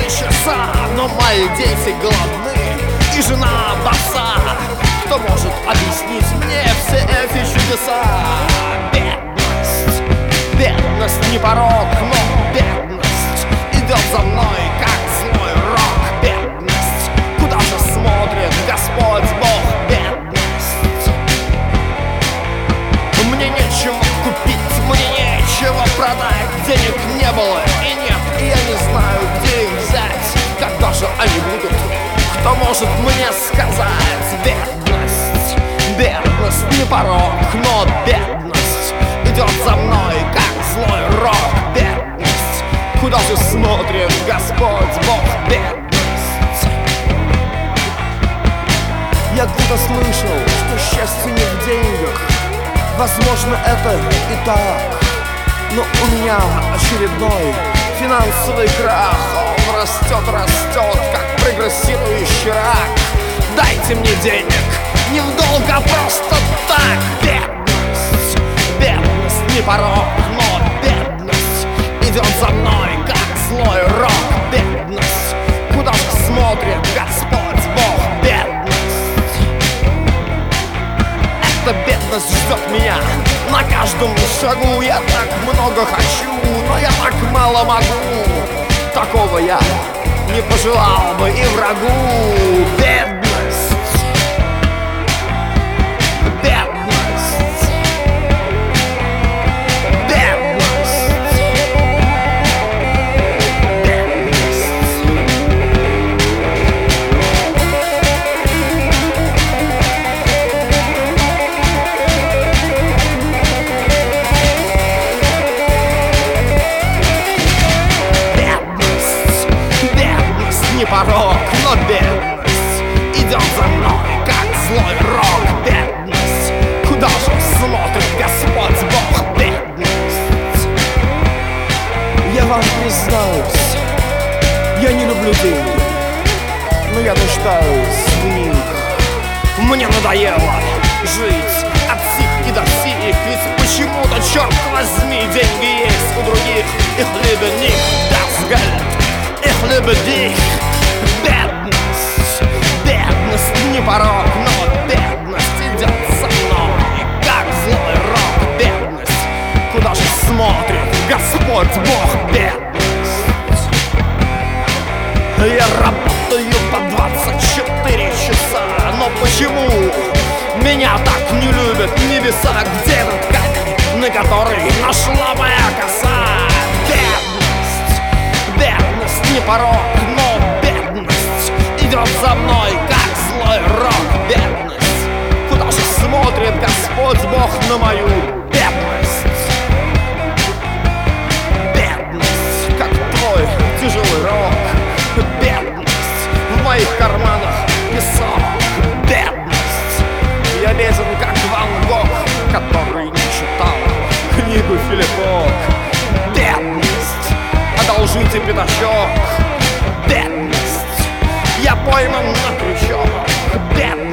часа, но мои дети голодны и жена боса. Кто может объяснить мне все эти чудеса? Бедность, бедность не порог, но бедность идет за мной, как злой рок. Бедность, куда же смотрит Господь Бог? Бедность, мне нечего купить, мне нечего продать, денег не было и нет, и я не знаю, где их взять. Когда же они будут? Кто может мне сказать? Бедность, бедность не порог, но бедность идет за мной, как злой рок. Бедность, куда же смотрит Господь Бог? Бедность. Я где-то слышал, что счастье не в деньгах. Возможно, это и так, но у меня очередной финансовый крах. Он растет, как прогрессирующий рак. Дайте мне денег, не в долг, а просто так. Бедность, бедность не порог, но бедность идет за мной, как злой рок. Бедность, куда же смотрит Господь Бог? Бедность, эта бедность ждет меня на каждом шагу. Я так много хочу, но я так мало могу. Такого я не пожелал бы и врагу. Бедность, бедность, бедность, не порог, но бедность идет за мной, как злой рок. Бедность, куда же смотрит Господь Бог? Бедность. Я вам признаюсь, я не люблю деньги, но я нуждаюсь в них. Мне надоело жить от сих и до сих, ведь почему-то, черт возьми, деньги есть у других. Их liebe nicht das Geld, ich liebe dich. Бедность, бедность не порог, но бедность идет за мной, как злой рок. Бедность, куда же смотрит Господь Бог? Бедность. Я работаю по 24 часа, но почему меня так не любят небеса? Где этот камень, на который нашла моя коса? Бедность, бедность не порог, но бедность идет за мной, как злой рок. Бедность, куда же смотрит Господь Бог на мою бедность? Бедность, как твой тяжелый рок. Бедность, в моих карманах песок. Бедность, я беден, как Ван Гог, который не читал книгу Филиппок. Бедность, одолжите пятачок. Бедность, я пойман на крючок. Бедность.